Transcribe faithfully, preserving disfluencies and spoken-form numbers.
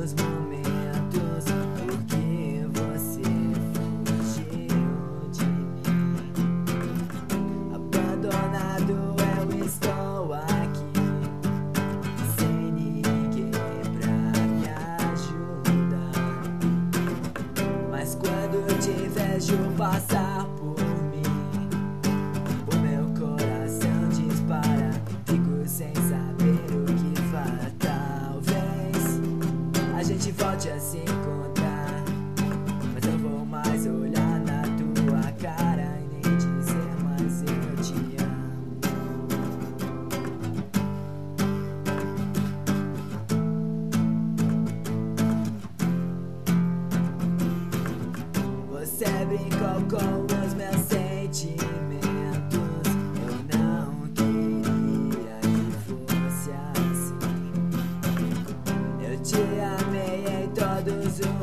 nos momentos, porque você fugiu de mim. Abandonado eu estou aqui, sem ninguém pra me ajudar. Mas quando te vejo passar por mim, o meu coração dispara. Fico sem saber o que faz. Talvez a gente volte a se encontrar, mas não vou mais olhar na tua cara e nem dizer mais eu te amo. Você brincou com os meus sentimentos. Eu não queria que fosse assim. Eu te amei em todos os